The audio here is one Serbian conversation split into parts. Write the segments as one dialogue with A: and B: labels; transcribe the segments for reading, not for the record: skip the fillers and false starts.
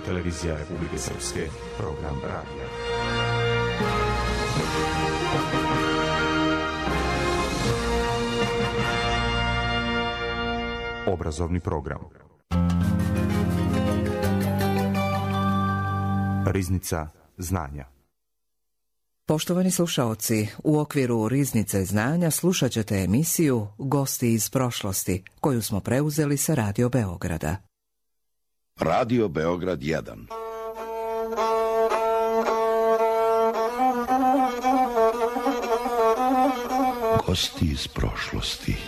A: televizija Republike Srpske, program radija. Obrazovni program. Riznica znanja.
B: Poštovani slušaoci, u okviru Riznice znanja slušat ćete emisiju Gosti iz prošlosti, koju smo preuzeli sa Radio Beograda.
C: Radio Beograd 1. Gosti iz prošlosti.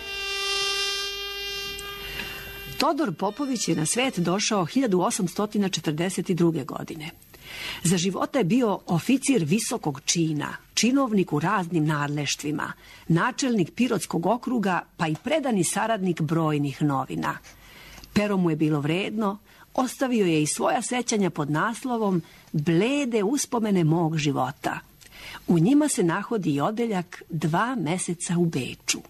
D: Todor Popović je na svet došao 1842. godine. Za života je bio oficir visokog čina, činovnik u raznim nadleštvima, načelnik Pirotskog okruga, pa i predani saradnik brojnih novina. Pero mu je bilo vredno, ostavio je i svoja sećanja pod naslovom Blede uspomene mog života. U njima se nahodi i odeljak 2 meseca u Beču.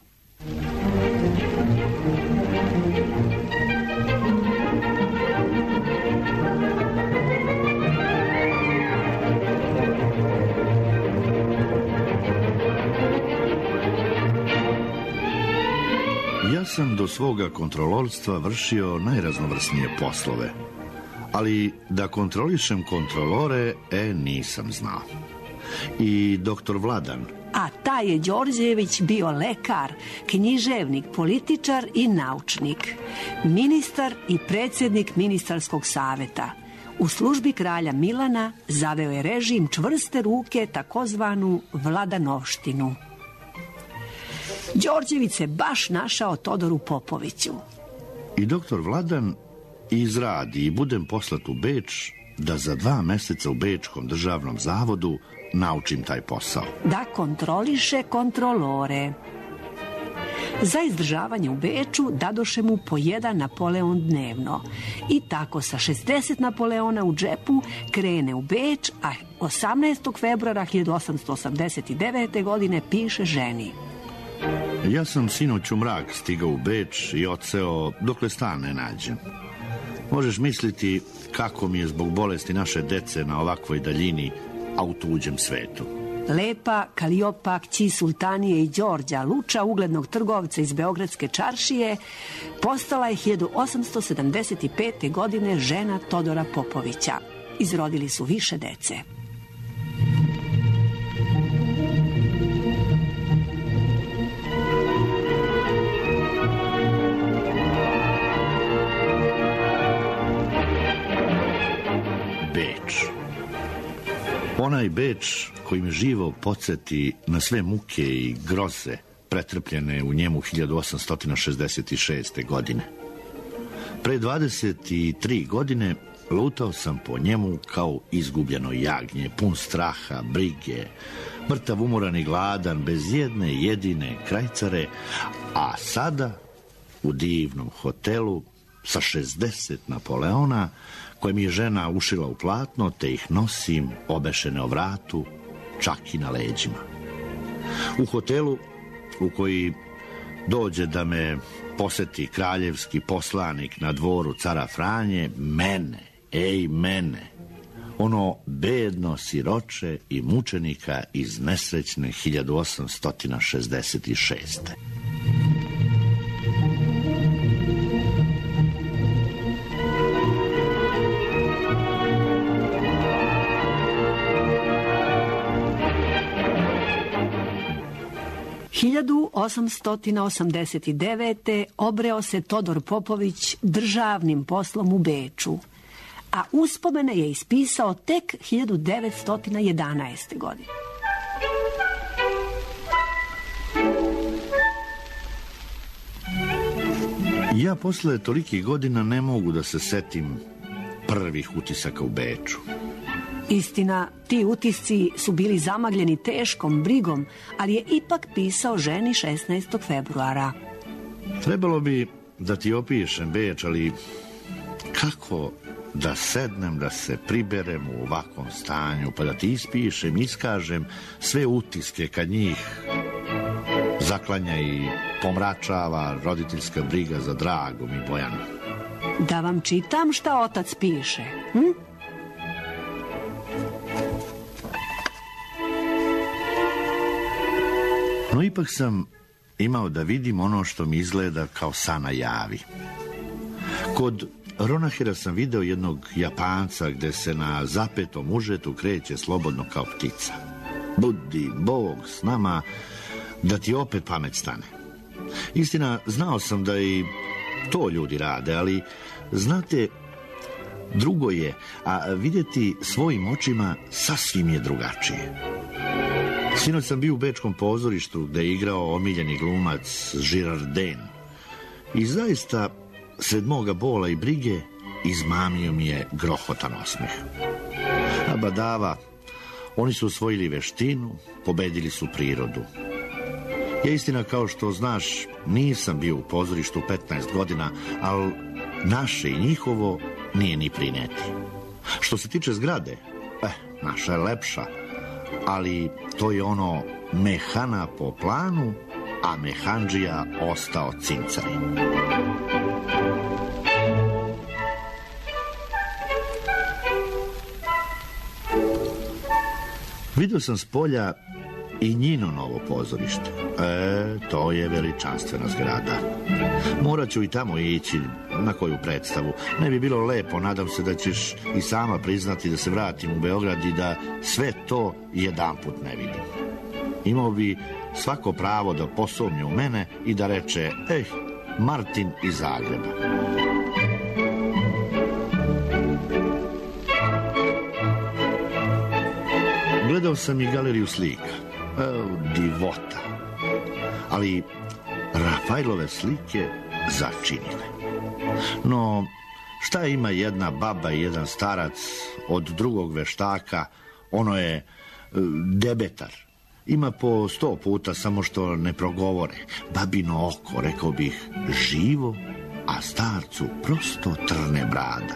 C: Ja sam do svoga kontrolorstva vršio najraznovrsnije poslove, ali da kontrolišem kontrolore, nisam znao. I doktor Vladan.
D: A taj je Đorđević bio lekar, književnik, političar i naučnik, ministar i predsjednik ministarskog saveta. U službi kralja Milana zaveo je režim čvrste ruke, takozvanu Vladanovštinu. Đorđević se baš našao Todoru Popoviću.
C: I doktor Vladan izradi i budem poslat u Beč da za 2 meseca u Bečkom državnom zavodu naučim taj posao.
D: Da kontroliše kontrolore. Za izdržavanje u Beču dadoše mu po 1 Napoleon dnevno. I tako sa 60 Napoleona u džepu krene u Beč, a 18. februara 1889. godine piše ženi.
C: Ja sam sinoć u mrak stigao u Beč i odseo dokle stan ne nađem. Možeš misliti kako mi je zbog bolesti naše dece na ovakvoj daljini, a u tuđem svetu.
D: Lepa Kaliopa, kći Sultanije i Đorđa, luča uglednog trgovca iz Beogradske čaršije, postala je 1875. godine žena Todora Popovića. Izrodili su više dece.
C: Beč. Onaj Beč koji me živo podsjeti na sve muke i groze pretrpljene u njemu 1866. godine. Pre 23 godine lutao sam po njemu kao izgubljeno jagnje, pun straha, brige, mrtav, umoran i gladan, bez jedne jedine krajcare, a sada u divnom hotelu sa 60 Napoleona koje mi je žena ušila u platno, te ih nosim obešene o vratu, čak i na leđima. U hotelu u koji dođe da me poseti kraljevski poslanik na dvoru cara Franje, mene, ono bedno siroče i mučenika iz nesrećne 1866.
D: 1889. obreo se Todor Popović državnim poslom u Beču, a uspomene je ispisao tek 1911. godine.
C: Ja posle tolikih godina ne mogu da se setim prvih utisaka u Beču.
D: Istina, ti utisci su bili zamagljeni teškom brigom, ali je ipak pisao ženi 16. februara.
C: Trebalo bi da ti opišem Beč, ali kako da sednem, da se priberem u ovakvom stanju, pa da ti ispišem, iskažem sve utiske kad njih zaklanja i pomračava roditeljska briga za Dragom i Bojanom.
D: Da vam čitam šta otac piše,
C: No ipak sam imao da vidim ono što mi izgleda kao san na javi. Kod Ronahira sam video jednog Japanca gde se na zapetom užetu kreće slobodno kao ptica. Budi Bog s nama da ti opet pamet stane. Istina, znao sam da i to ljudi rade, ali znate, drugo je, a vidjeti svojim očima sasvim je drugačije. Sinoć sam bio u bečkom pozorištu gde je igrao omiljeni glumac Girardin i zaista, sred moga bola i brige, izmamio mi je grohotan osmeh. A badava, oni su osvojili veštinu, pobedili su prirodu. Ja istina, kao što znaš, nisam bio u pozorištu 15 godina, ali naše i njihovo nije ni prineti. Što se tiče zgrade, naša je lepša, ali to je ono mehana po planu, a mehandžija ostao cincari. Vidio sam s polja i njino novo pozorište. To je veličanstvena zgrada. Morat ću i tamo ići na koju predstavu. Ne bi bilo lepo, nadam se da ćeš i sama priznati da se vratim u Beograd i da sve to jedanput ne vidim. Imao bi svako pravo da posumnje u mene i da reče, Martin iz Zagreba. Gledao sam i galeriju slika. Divota. Ali Rafaelove slike začinile. No, šta ima jedna baba i jedan starac od drugog veštaka? Ono je debetar. Ima po 100 puta, samo što ne progovore. Babino oko, rekao bih, živo, a starcu prosto trne brada.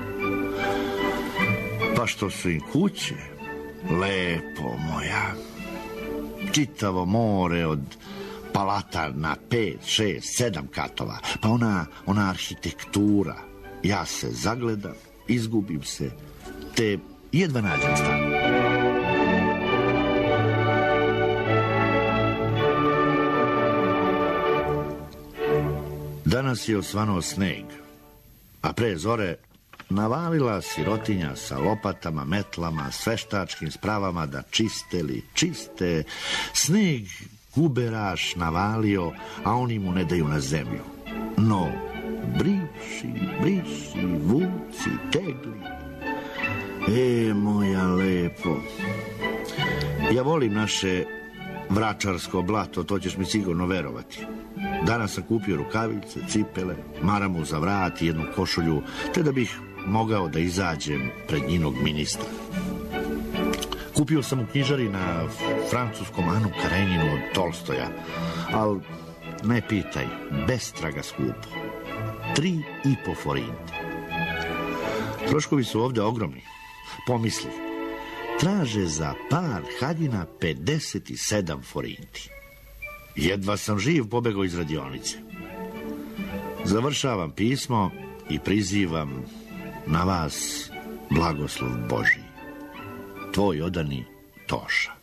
C: Pa što su im kuće? Lepo moja. Čitavo more od palata na 5, 6, 7 katova. Pa ona arhitektura. Ja se zagledam, izgubim se, te jedva nađem stan. Danas je osvanuo sneg, a pre zore navalila sirotinja sa lopatama, metlama, sveštačkim spravama da čiste. Sneg guberaš navalio, a oni mu ne daju na zemlju. No, briši, vuci, tegli. Moja lepo. Ja volim naše vračarsko blato, to ćeš mi sigurno verovati. Danas sam kupio rukavice, cipele, maramu za vrat i jednu košulju, te da bih mogao da izađem pred njinog ministra. Kupio sam u knjižari na francuskom Anu Kareninu od Tolstoja, ali ne pitaj, bestraga skupo. 3,5 forinte. Troškovi su ovde ogromni. Pomisli, traže za par haljina 57 forinti. Jedva sam živ pobegao iz radionice. Završavam pismo i prizivam na vas blagoslov Božji. Tvoj odani Toša.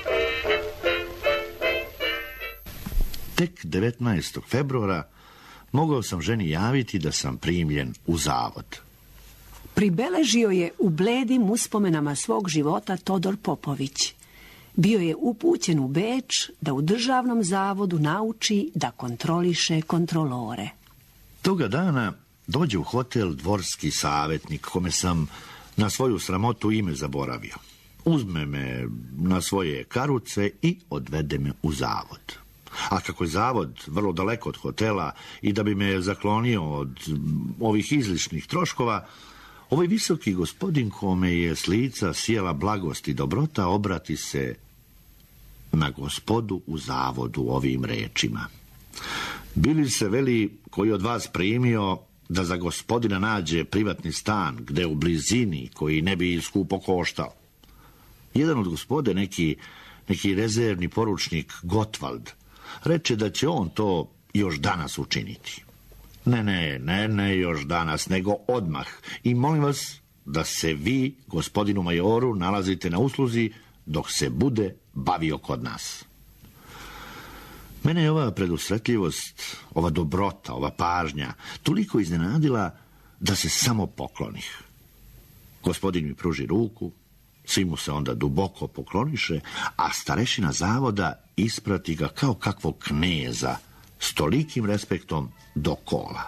C: Tek 19. februara mogao sam ženi javiti da sam primljen u zavod.
D: Pribeležio je u bledim uspomenama svog života Todor Popović. Bio je upućen u Beč da u državnom zavodu nauči da kontroliše kontrolore.
C: Toga dana dođe u hotel dvorski savjetnik, kome sam na svoju sramotu ime zaboravio. Uzme me na svoje karuce i odvede me u zavod. A kako je zavod vrlo daleko od hotela i da bi me zaklonio od ovih izlišnih troškova, ovaj visoki gospodin, kome je s lica sjela blagost i dobrota, obrati se na gospodu u zavodu ovim rečima. Bili se, veli, koji od vas primio da za gospodina nađe privatni stan gde u blizini, koji ne bi skupo koštao? Jedan od gospode, neki rezervni poručnik Gotwald, reče da će on to još danas učiniti. Ne još danas, nego odmah. I molim vas da se vi, gospodinu majoru, nalazite na usluzi dok se bude bavio kod nas. Mene je ova predusretljivost, ova dobrota, ova pažnja toliko iznenadila da se samo poklonih. Gospodin mi pruži ruku, svi mu se onda duboko pokloniše, a starešina zavoda isprati ga kao kakvog kneza, s tolikim respektom do kola.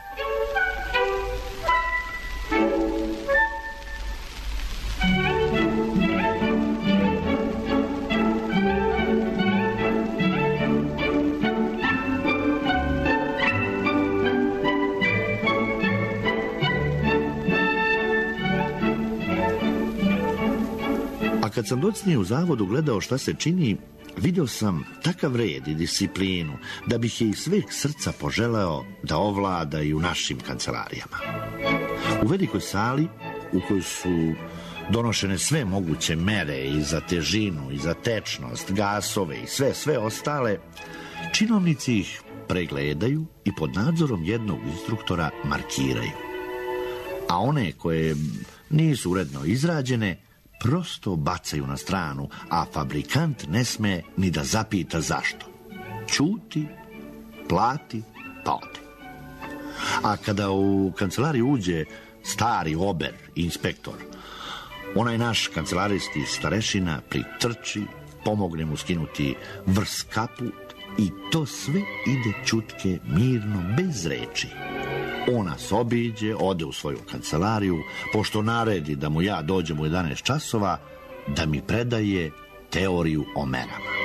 C: A kad sam docnije u zavodu gledao šta se čini, vidio sam takav red i disciplinu da bih je iz sveg srca poželeo da ovlada i u našim kancelarijama. U velikoj sali, u kojoj su donošene sve moguće mere i za težinu, i za tečnost, gasove i sve ostale, činovnici ih pregledaju i pod nadzorom jednog instruktora markiraju. A one koje nisu uredno izrađene prosto bacaju na stranu, a fabrikant ne sme ni da zapita zašto. Ćuti, plati, pa ode. A kada u kancelariju uđe stari ober, inspektor, onaj naš kancelarijski starešina pritrči, pomogne mu skinuti vrs kaput i to sve ide ćutke, mirno, bez reči. On nas obiđe, ode u svoju kancelariju, pošto naredi da mu ja dođem u 11 časova, da mi predaje teoriju o merama.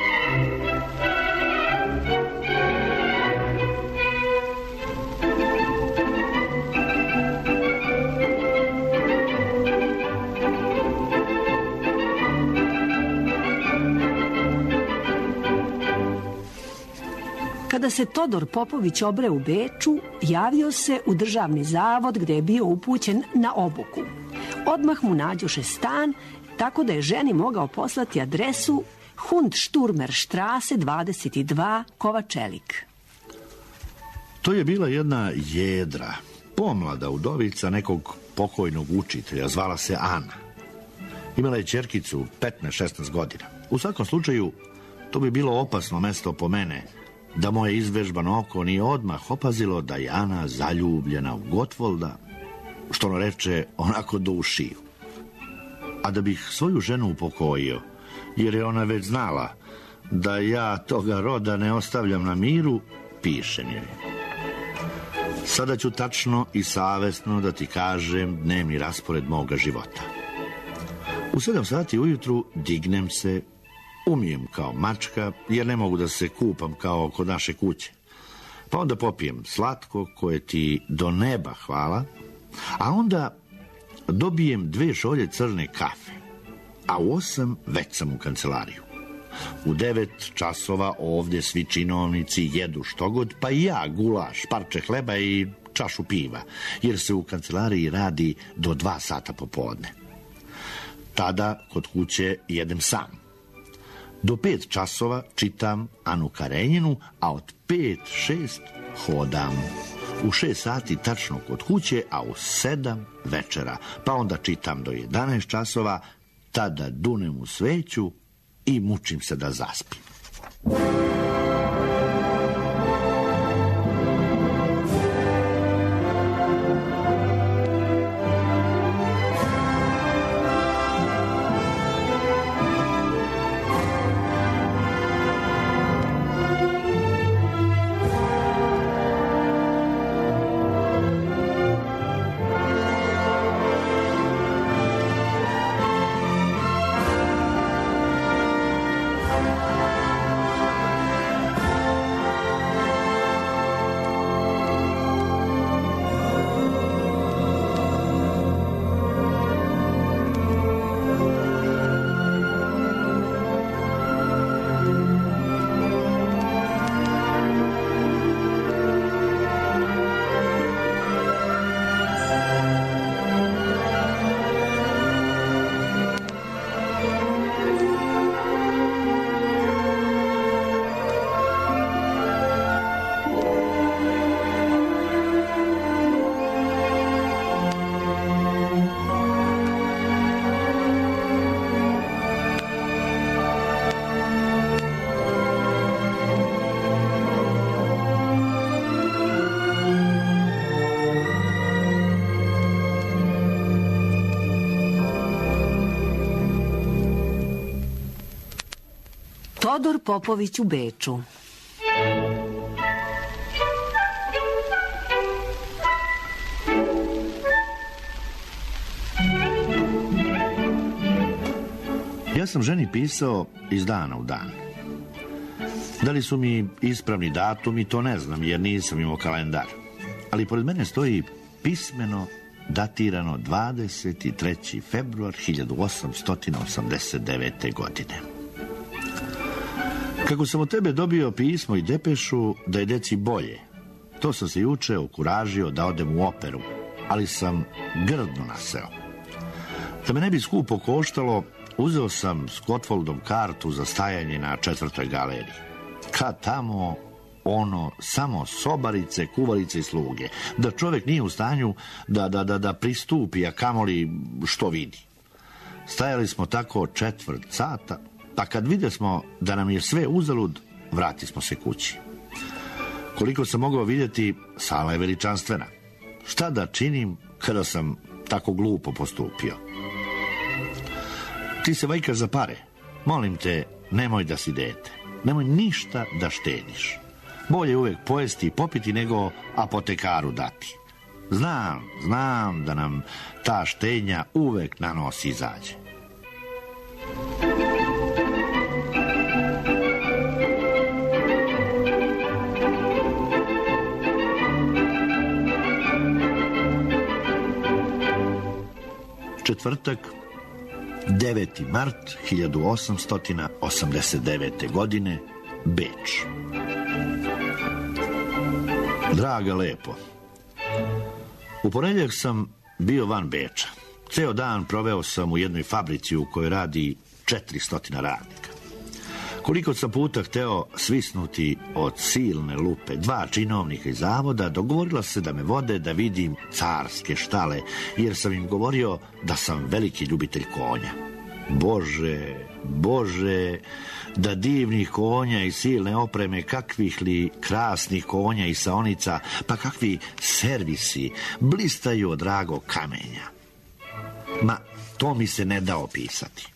D: Kada se Todor Popović obre u Beču, javio se u državni zavod gde je bio upućen na obuku. Odmah mu nađoše stan, tako da je ženi mogao poslati adresu Hundšturmerštrase 22 Kovačelik.
C: To je bila jedna jedra, pomlada udovica nekog pokojnog učitelja, zvala se Ana. Imala je ćerkicu 15-16 godina. U svakom slučaju, to bi bilo opasno mesto po mene, da moje izvežbano oko nije odmah opazilo da je Ana zaljubljena u Gotwalda, što ono reče onako do ušiju. A da bih svoju ženu upokojio, jer je ona već znala da ja toga roda ne ostavljam na miru, pišem joj. Sada ću tačno i savesno da ti kažem dnevni raspored moga života. U 7 sati ujutru dignem se, umijem kao mačka, jer ne mogu da se kupam kao kod naše kuće. Pa onda popijem slatko, koje ti do neba hvala, a onda dobijem 2 šolje crne kafe, a u 8 već sam u kancelariju. U 9 časova ovdje svi činovnici jedu štogod, pa i ja gulaš, parče hleba i čašu piva, jer se u kancelariji radi do 2 sata popodne. Tada kod kuće jedem sam. Do 5 časova čitam Anu Karenjinu, a od 5-6 hodam. U 6 sati tačno kod kuće, a u 7 večera. Pa onda čitam do 11 časova, tada dunem u sveću i mučim se da zaspim.
D: Todor Popović u Beču.
C: Ja sam ženi pisao iz dana u dan. Da li su mi ispravni datumi, to ne znam, jer nisam imao kalendar. Ali pored mene stoji pismeno datirano 23. februar 1889. godine. Kako sam od tebe dobio pismo i depešu da je deci bolje, to sam se juče okuražio da odem u operu, ali sam grdno naseo. Da me ne bi skupo koštalo, uzeo sam s Gottwaldom kartu za stajanje na 4. galeriji. Kad tamo, samo sobarice, kuvarice i sluge. Da čovjek nije u stanju da pristupi, a kamoli što vidi. Stajali smo tako 1/4 sata, pa kad videsmo da nam je sve uzalud, vrati smo se kući. Koliko sam mogao vidjeti, sala je veličanstvena. Šta da činim kada sam tako glupo postupio? Ti se vajkaš za pare. Molim te, nemoj da si dete. Nemoj ništa da štediš. Bolje uvek pojesti i popiti nego apotekaru dati. Znam da nam ta štednja uvek na nos izađe. Četvrtak, 9. mart 1889. godine, Beč. Draga Lepo, u ponedjeljak sam bio van Beča. Ceo dan proveo sam u jednoj fabrici u kojoj radi 400 radnika. Koliko sam puta hteo svisnuti od silne lupe 2 činovnika iz zavoda, dogovorila se da me vode da vidim carske štale, jer sam im govorio da sam veliki ljubitelj konja. Bože, da divnih konja i silne opreme, kakvih li krasnih konja i saonica, pa kakvi servisi blistaju od dragog kamenja. Ma, to mi se ne da opisati.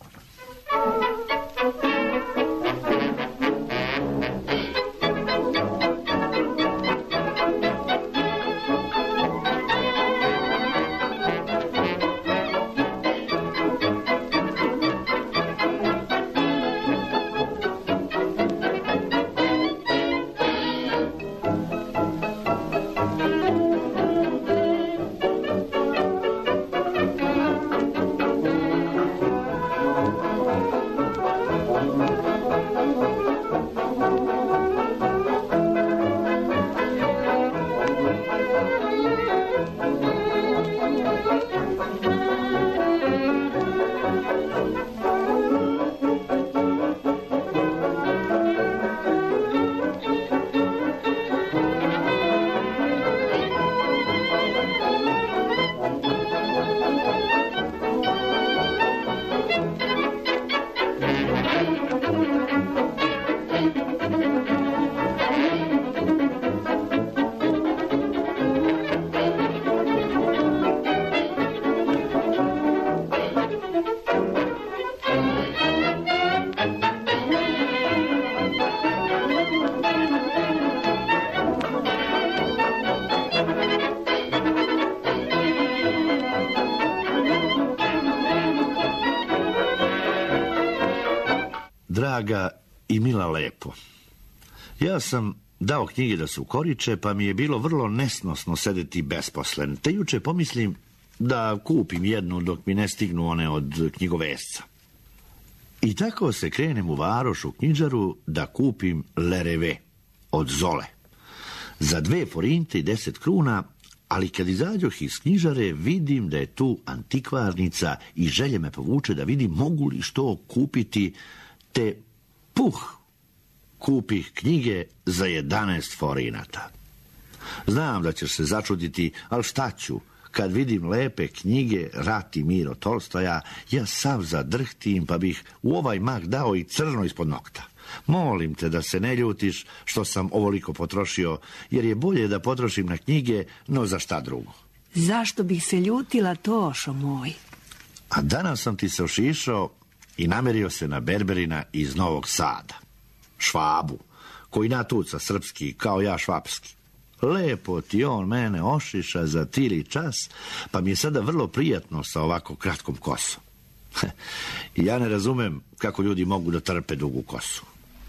C: Draga i mila Lepo, ja sam dao knjige da se ukoriče, pa mi je bilo vrlo nesnosno sedeti besposlen, te juče pomislim da kupim jednu dok mi ne stignu one od knjigovesca. I tako se krenem u Varoš u knjižaru da kupim Lereve od Zole za 2 forinte i 10 kruna, ali kad izađoh iz knjižare vidim da je tu antikvarnica i želje me povuče da vidim mogu li što kupiti, te kupih knjige za 11 forinata. Znam da ćeš se začuditi, ali šta ću? Kad vidim lepe knjige Rat i mir od Tolstoja, ja sav zadrhtim, pa bih u ovaj mak dao i crno ispod nokta. Molim te da se ne ljutiš što sam ovoliko potrošio, jer je bolje da potrošim na knjige, no za šta drugo.
D: Zašto bih se ljutila, Tošo moj?
C: A danas sam ti se ošišao i namerio se na berberina iz Novog Sada. Švabu, koji natuca srpski kao ja švapski. Lepo ti on mene ošiša za tili čas, pa mi je sada vrlo prijatno sa ovako kratkom kosom. Ja ne razumem kako ljudi mogu da trpe dugu kosu.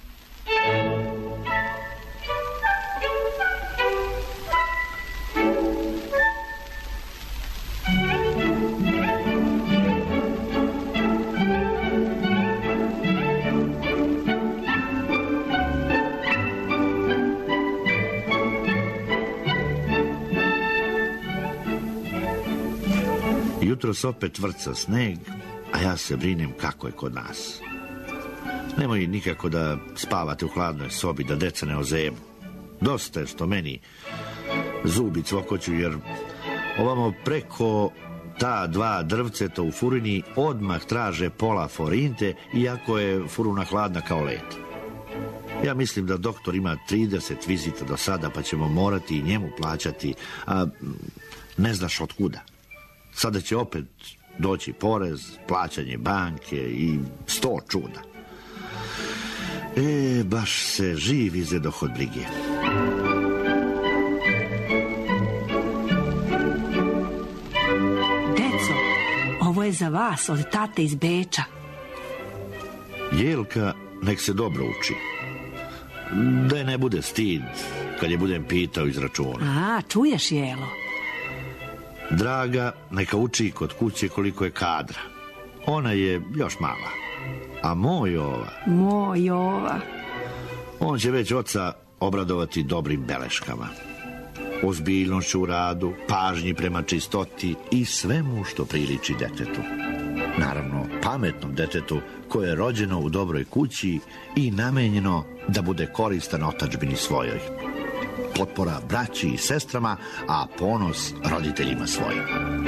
C: Jutros opet vrca sneg, a ja se brinem kako je kod nas. Nemoj nikako da spavate u hladnoj sobi, da deca ne ozemu. Dosta je što meni zubi cvokoću, jer ovamo preko ta dva drvceta u furini odmah traže pola forinte, iako je furuna hladna kao led. Ja mislim da doktor ima 30 vizita do sada, pa ćemo morati i njemu plaćati, a ne znaš od kuda. Sada će opet doći porez, plaćanje banke i 100 čuda. Baš se živ izedoh od brige.
D: Deco, ovo je za vas od tate iz Beča.
C: Jelka nek se dobro uči. Da je ne bude stid kad je budem pitao iz računa.
D: Čuješ, Jelo?
C: Draga neka uči kod kuće koliko je kadra. Ona je još mala. A moj Jova, on će već oca obradovati dobrim beleškama, ozbiljnošću u radu, pažnji prema čistoti i svemu što priliči detetu. Naravno, pametnom detetu koje je rođeno u dobroj kući i namenjeno da bude koristan otadžbini svojoj. Potpora braći i sestrama, a ponos roditeljima svojim.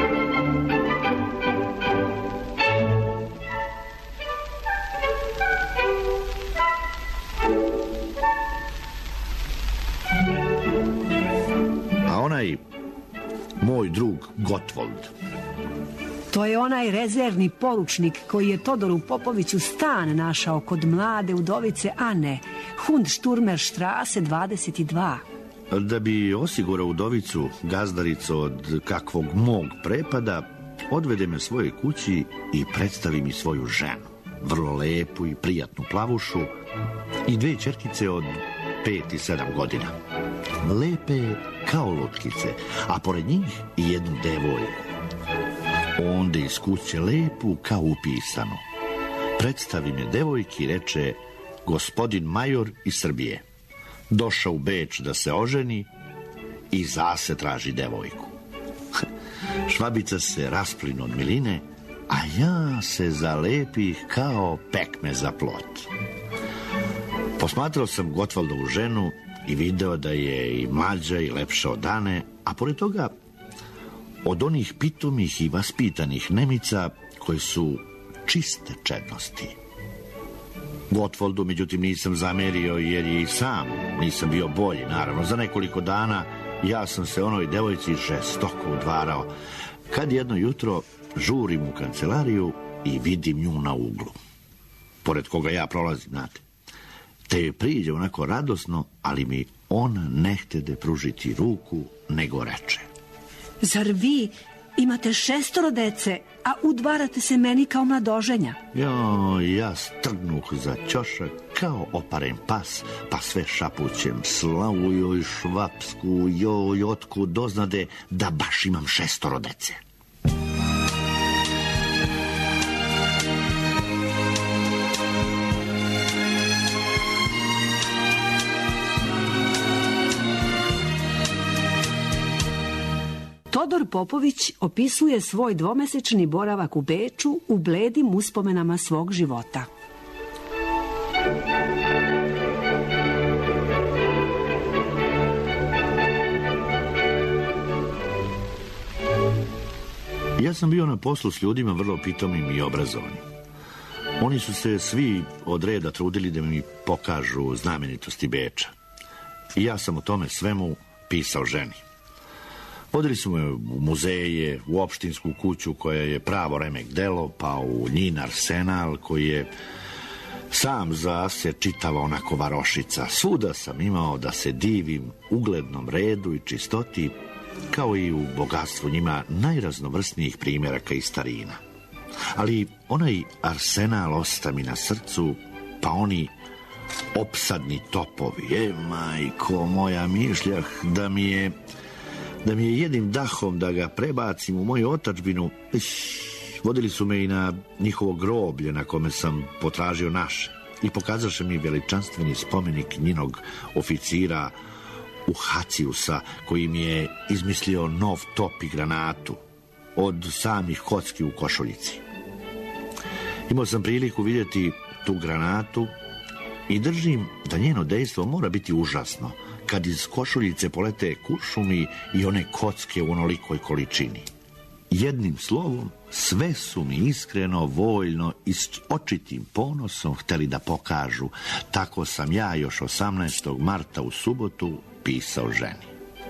C: A onaj moj drug Gottwald.
D: To je onaj rezervni poručnik koji je Todoru Popoviću stan našao kod mlade udovice Ane, Hundšturmerštrase 22.
C: Da bi osigurao udovicu, gazdaricu od kakvog mog prepada, odvede me svojoj kući i predstavi mi svoju ženu. Vrlo lepu i prijatnu plavušu i 2 ćerkice od 5 i 7 godina. Lepe kao lutkice, a pored njih i jednu devojku. Onda iz kuće lepu kao upisanu. Predstavi me devojki i reče: gospodin major iz Srbije. Došao u Beč da se oženi i zase traži devojku. Švabica se rasplinu od miline, a ja se zalepih kao pekme za plot. Posmatrao sam Gottwaldovu ženu i video da je i mlađa i lepša od Ane, a pored toga od onih pitomih i vaspitanih Nemica koje su čiste čednosti. Gottwaldu, međutim, nisam zamerio jer je i sam nisam bio bolji, naravno. Za nekoliko dana ja sam se onoj devojci žestoko udvarao, kad jedno jutro žurim u kancelariju i vidim nju na uglu, pored koga ja prolazim, znate. Te joj priđe onako radosno, ali mi ona ne htede pružiti ruku, nego reče:
D: zar vi imate 6 dece, a udvarate se meni kao mladoženja?
C: Ja strgnuh za ćošak kao oparen pas, pa sve šapućem: slavu joj švapsku, joj, otkud doznade da baš imam 6 dece.
D: Todor Popović opisuje svoj 2-mesečni boravak u Beču u bledim uspomenama svog života.
C: Ja sam bio na poslu s ljudima vrlo pitomim i obrazovanim. Oni su se svi od reda trudili da mi pokažu znamenitosti Beča. I ja sam o tome svemu pisao ženi. Vodili su me u muzeje, u opštinsku kuću koja je pravo remek delo, pa u njin arsenal koji je Sam za se čitava onako varošica. Svuda sam imao da se divim uglednom redu i čistoti, kao i u bogatstvu njima najraznovrsnijih primjeraka i starina. Ali onaj arsenal osta mi na srcu, pa oni opsadni topovi, majko moja, mišljah da mi je jednim dahom da ga prebacim u moju otadžbinu. Vodili su me i na njihovo groblje na kome sam potražio naše i pokazaše mi veličanstveni spomenik njinog oficira Uhaciusa, koji mi je izmislio nov top i granatu od samih kocki u košuljici. Imao sam priliku vidjeti tu granatu i držim da njeno dejstvo mora biti užasno kad iz košuljice polete kuršumi i one kocke u onolikoj količini. Jednim slovom, sve su mi iskreno, voljno i s očitim ponosom htjeli da pokažu. Tako sam ja još 18. marta u subotu pisao ženi.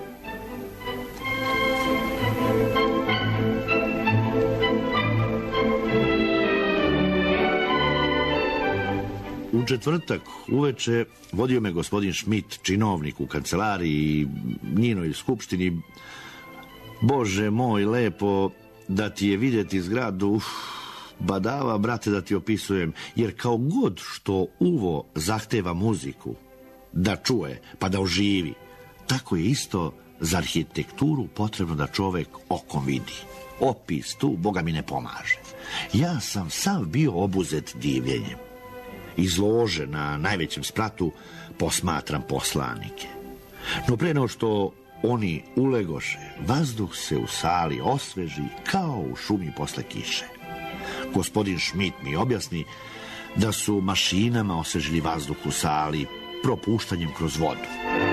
C: U četvrtak uveče vodio me gospodin Šmit, činovnik u kancelariji i njinoj skupštini. Bože moj, lepo da ti je vidjeti zgradu, badava, brate, da ti opisujem, jer kao god što uvo zahteva muziku, da čuje, pa da oživi, tako je isto za arhitekturu potrebno da čovek okom vidi. Opis tu, Boga mi, ne pomaže. Ja sam sav bio obuzet divljenjem. Izložen na najvećem spratu posmatram poslanike. No pre nego što oni ulegoše, vazduh se u sali osveži kao u šumi posle kiše. Gospodin Šmit mi objasni da su mašinama osvežili vazduh u sali propuštanjem kroz vodu.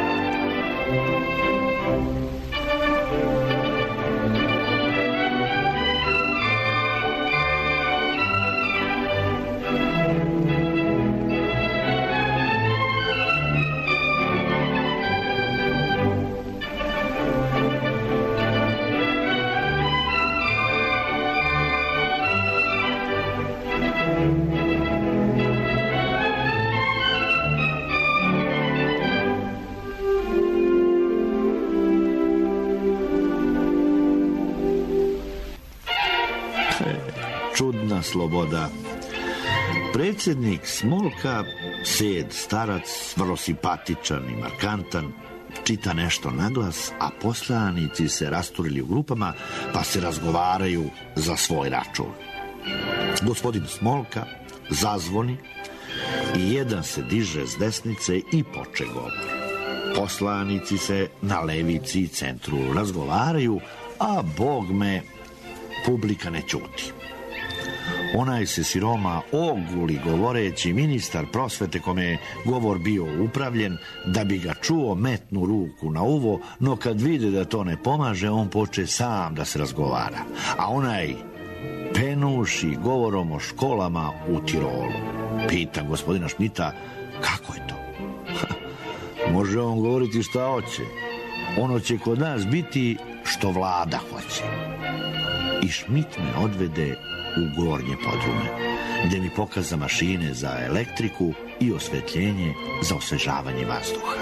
C: Čudna sloboda. Predsjednik Smolka, sed starac, vrlo simpatičan i markantan, čita nešto naglas, a poslanici se rasturili u grupama pa se razgovaraju za svoj račun. Gospodin Smolka zazvoni i jedan se diže s desnice i poče govor. Poslanici se na levici i centru razgovaraju, a Bog me, publika ne ćuti. Onaj se siroma oguli govoreći, ministar prosvete kome je govor bio upravljen, da bi ga čuo metnu ruku na uvo, no kad vide da to ne pomaže, on poče sam da se razgovara. A onaj penuši govorom o školama u Tirolu. Pitam gospodina Šmita, kako je to? Može on govoriti šta hoće. Ono će kod nas biti što vlada hoće. I Šmit me odvede u gornje podrume, gdje mi pokaza mašine za elektriku i osvetljenje za osvežavanje vazduha.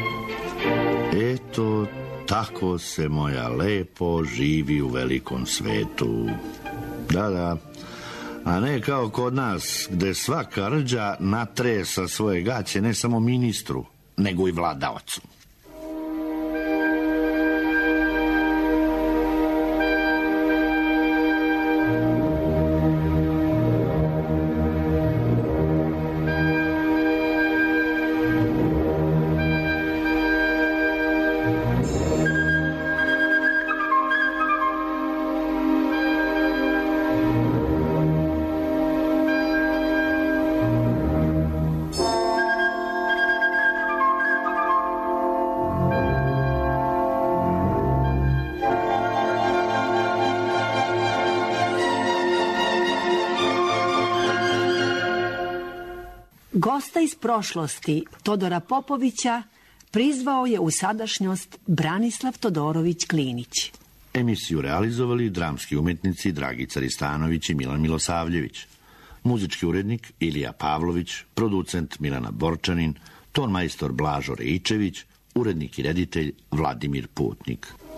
C: Eto, tako se, moja lepo, živi u velikom svetu. Da, a ne kao kod nas, gde svaka rđa natresa svoje gaće ne samo ministru, nego i vladaocu.
D: Gosta iz prošlosti, Todora Popovića, prizvao je u sadašnjost Branislav Todorović Klinić.
C: Emisiju realizovali dramski umjetnici Dragica Ristanović i Milan Milosavljević. Muzički urednik Ilija Pavlović, producent Milana Borčanin, tonmajstor Blažo Reičević, urednik i reditelj Vladimir Putnik.